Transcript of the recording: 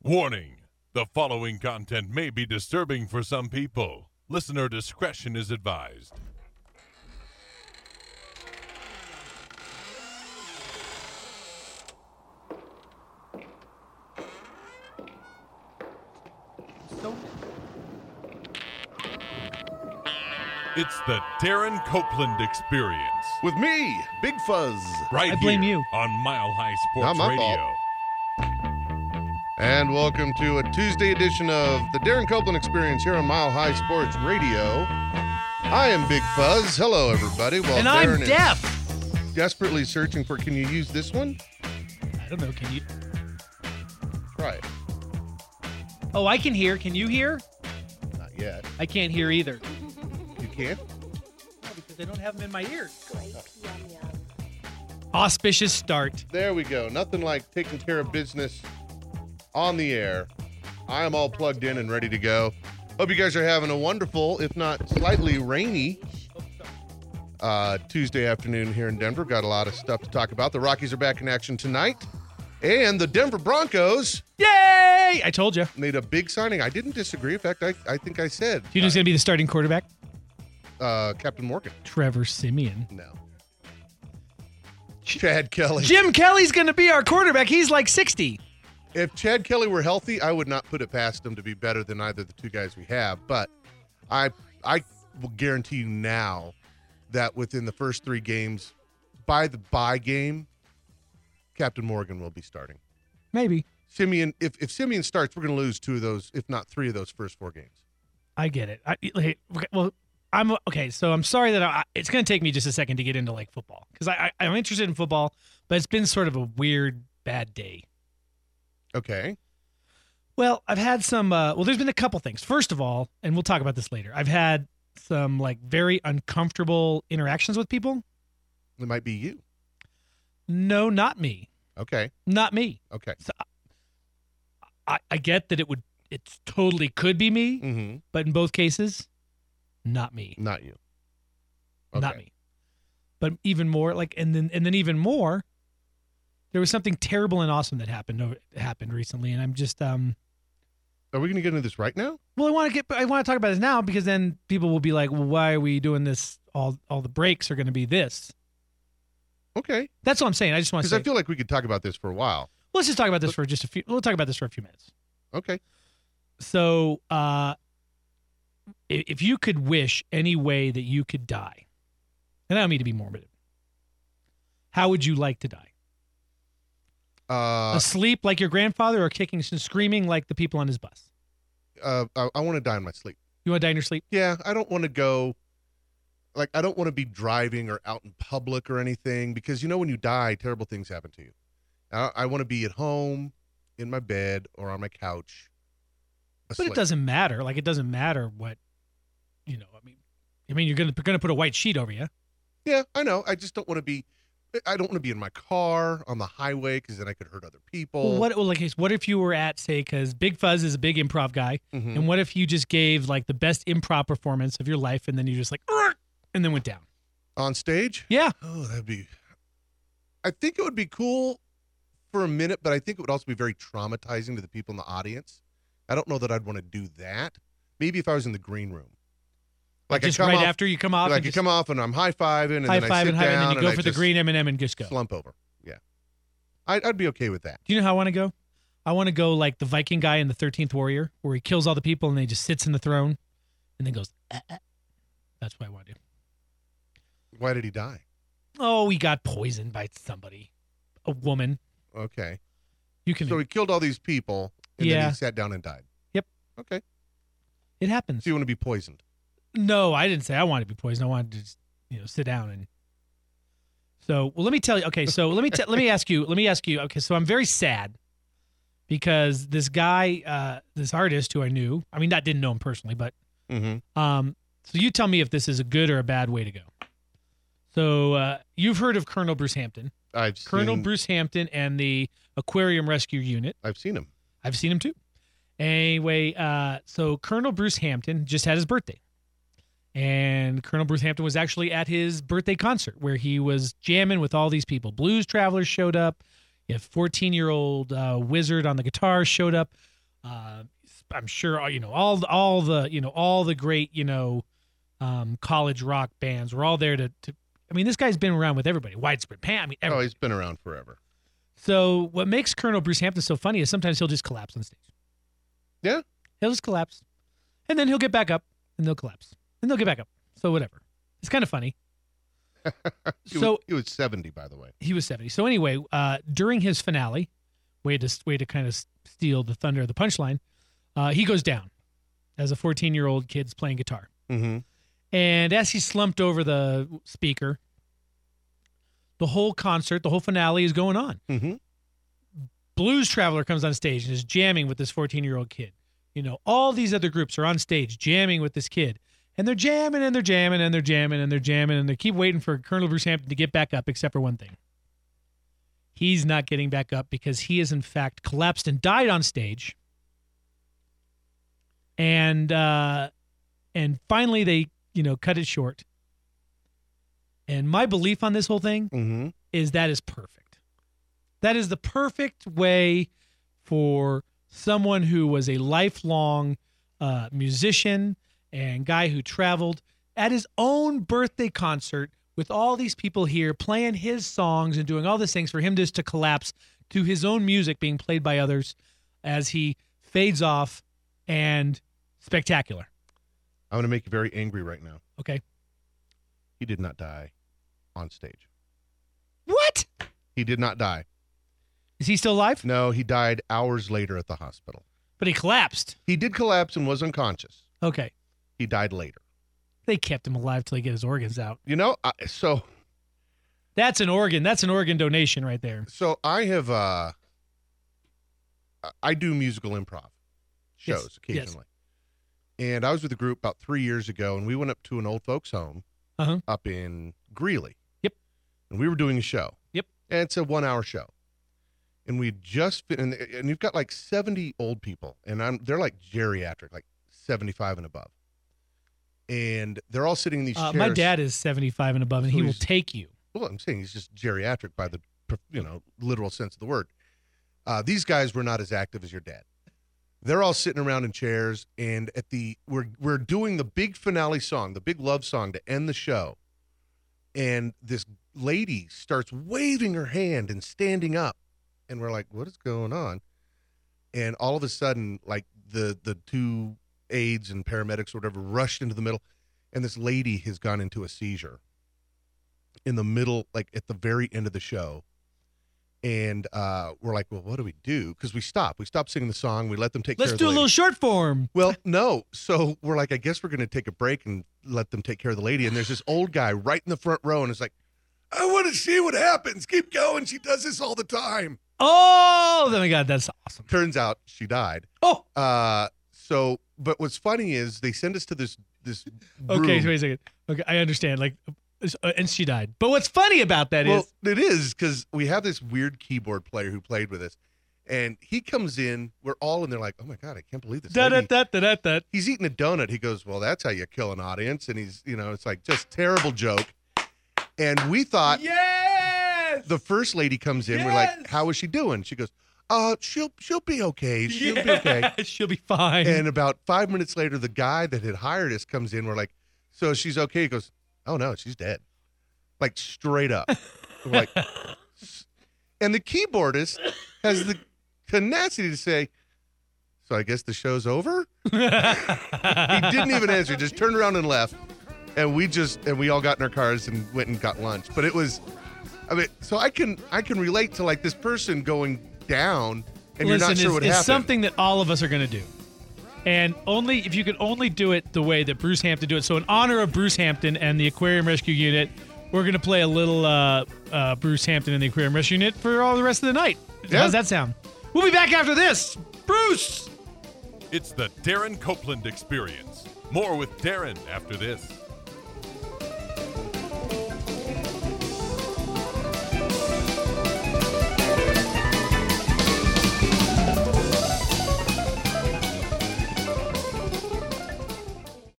Warning: the following content may be disturbing for some people. Listener discretion is advised. It's the Darren Copeland Experience. With me, Big Fuzz. Right I blame here you. on Mile High Sports Not my Radio. And welcome to a Tuesday edition of the Darren Copeland Experience here on Mile High Sports Radio. I am Big Fuzz. Hello, everybody. Well, And Darren I'm is deaf. desperately searching for, can you use this one? I don't know. Can you? Try it. Oh, I can hear. Can you hear? Not yet. I can't hear either. You can't? No, because I don't have them in my ears. Auspicious start. There we go. Nothing like taking care of business on the air. I am all plugged in and ready to go. Hope you guys are having a wonderful, if not slightly rainy, Tuesday afternoon here in Denver. Got a lot of stuff to talk about. The Rockies are back in action tonight. And the Denver Broncos Yay! I told you. made a big signing. I didn't disagree. In fact, I think I said You know who's going to be the starting quarterback? Captain Morgan. Trevor Siemian. No. Chad Kelly. Jim Kelly's going to be our quarterback. He's like 60. If Chad Kelly were healthy, I would not put it past him to be better than either of the two guys we have. But I will guarantee you now that within the first three games, by the bye game, Captain Morgan will be starting. Maybe. Simeon, if Simeon starts, we're going to lose two of those, if not three of those first four games. I get it. I'm okay. So I'm sorry that it's going to take me just a second to get into like football because I'm interested in football, but it's been sort of a weird, bad day. Okay. Well, I've had some, there's been a couple things. First of all, and we'll talk about this later, I've had some like very uncomfortable interactions with people. It might be you. No, not me. Okay. Not me. Okay. So I get that it totally could be me, Mm-hmm. but in both cases, not me. Not you. Not me. But even more and then even more, there was something terrible and awesome that happened recently, and I'm just Are we going to get into this right now? well, I want to talk about this now because then people will be like, well, why are we doing this? All the breaks are going to be this. Okay. That's all I'm saying. I just want to Because say. I feel like we could talk about this for a while. Let's just talk about this for we'll talk about this for a few minutes. Okay. So, if you could wish any way that you could die, and I don't mean to be morbid, how would you like to die? Asleep like your grandfather or kicking and screaming like the people on his bus? I want to die in my sleep. You want to die in your sleep? Yeah, I don't want to go, I don't want to be driving or out in public or anything because, when you die, terrible things happen to you. I want to be at home, in my bed, or on my couch, asleep. But it doesn't matter. Like, it doesn't matter what, I mean, you're gonna put a white sheet over you. Yeah, I know. I just don't want to be, I don't want to be in my car on the highway because then I could hurt other people. What if you were at, say, because Big Fuzz is a big improv guy, Mhm. and what if you just gave like the best improv performance of your life, and then you just like, "Argh," and then went down? On stage? Yeah. Oh, I think it would be cool for a minute, but I think it would also be very traumatizing to the people in the audience. I don't know that I'd want to do that. Maybe if I was in the green room. Like just I come right off, after you come off, like and you just come off and I'm high-fiving and then I sit high-five and down then you go I for the just green M&M and just go. slump over. Yeah. I'd be okay with that. Do you know how I want to go? I want to go like the Viking guy in the 13th Warrior, where he kills all the people and then he just sits in the throne and then goes, That's what I want to do. Why did he die? Oh, he got poisoned by somebody. A woman. Okay. You can. So he killed all these people and then Yeah. he sat down and died. Yep. Okay. It happens. So you want to be poisoned? No, I didn't say I wanted to be poisoned. I wanted to just, sit down and. So, well, let me tell you. Okay, so let me ask you. Okay, so I'm very sad because this guy, this artist who I knew, I mean, didn't know him personally, but Mm-hmm. so you tell me if this is a good or a bad way to go. So you've heard of Colonel Bruce Hampton. Colonel Bruce Hampton and the Aquarium Rescue Unit. I've seen him. I've seen him too. Anyway, so Colonel Bruce Hampton just had his birthday. And Colonel Bruce Hampton was actually at his birthday concert where he was jamming with all these people. Blues Travelers showed up. You have 14-year-old Wizard on the guitar showed up. I'm sure all the great college rock bands were all there to. I mean, this guy's been around with everybody. Widespread Panic. I mean, everybody. he's been around forever. So what makes Colonel Bruce Hampton so funny is sometimes he'll just collapse on stage. Yeah. He'll just collapse, and then he'll get back up, and they'll collapse, and they'll get back up. So whatever. It's kind of funny. He was 70, by the way. He was 70. So anyway, during his finale, way to kind of steal the thunder of the punchline, he goes down as a 14-year-old kid's playing guitar. Mm-hmm. And as he slumped over the speaker, the whole concert, the whole finale is going on. Mm-hmm. Blues Traveler comes on stage and is jamming with this 14-year-old kid. All these other groups are on stage jamming with this kid. And they're jamming and they're jamming and they're jamming and they're jamming and they keep waiting for Colonel Bruce Hampton to get back up, except for one thing. He's not getting back up because he has in fact collapsed and died on stage. And finally they, cut it short. And my belief on this whole thing is that is perfect. That is the perfect way for someone who was a lifelong musician and guy who traveled at his own birthday concert with all these people here playing his songs and doing all these things for him just to collapse to his own music being played by others as he fades off, and spectacular. I'm going to make you very angry right now. Okay. He did not die on stage. What? He did not die. Is he still alive? No, he died hours later at the hospital. But he collapsed. He did collapse and was unconscious. Okay. He died later. They kept him alive till he get his organs out. That's an organ. That's an organ donation right there. So I have, I do musical improv shows occasionally. Yes. And I was with a group about 3 years ago, and we went up to an old folks home up in Greeley. Yep. And we were doing a show. Yep. And it's a 1-hour show. And we just and you've got like 70 old people, and they're like geriatric, like 75 and above. And they're all sitting in these chairs. My dad is 75 and above, and he will take you. Well, I'm saying he's just geriatric by the literal sense of the word. These guys were not as active as your dad. They're all sitting around in chairs, and we're doing the big finale song, the big love song to end the show. And this lady starts waving her hand and standing up, and we're like, "What is going on?" And all of a sudden, like the two aides and paramedics or whatever rushed into the middle, and this lady has gone into a seizure in the middle, like at the very end of the show. And we're like, well, what do we do? Because we stopped singing the song. We let them take care of the lady. Let's do a little short form. Well, no. So we're like, I guess we're going to take a break and let them take care of the lady. And there's this old guy right in the front row, and it's like, I want to see what happens. Keep going. She does this all the time. Oh my God, that's awesome. Turns out she died. Oh. But what's funny is they send us to this room. Okay, so wait a second. Okay, I understand. Like, and she died. But what's funny about that is it is because we have this weird keyboard player who played with us, and he comes in. We're all in there like, oh my God, I can't believe this. He's eating a donut. He goes, well, that's how you kill an audience, and he's it's like just terrible joke. And we thought, yes, the first lady comes in. Yes. We're like, how is she doing? She goes, she'll be okay. She'll be okay. She'll be fine. And about 5 minutes later, the guy that had hired us comes in. We're like, so she's okay? He goes, oh no, she's dead. Like straight up. We're like, and the keyboardist has the tenacity to say, so I guess the show's over? He didn't even answer, just turned around and left. And we all got in our cars and went and got lunch. But it was, so I can relate to like this person going down and you're not sure what happened. It's something that all of us are going to do. And only if you could only do it the way that Bruce Hampton do it. So in honor of Bruce Hampton and the Aquarium Rescue Unit, we're going to play a little Bruce Hampton and the Aquarium Rescue Unit for all the rest of the night. Yeah. How's that sound? We'll be back after this. Bruce! It's the Darren Copeland Experience. More with Darren after this.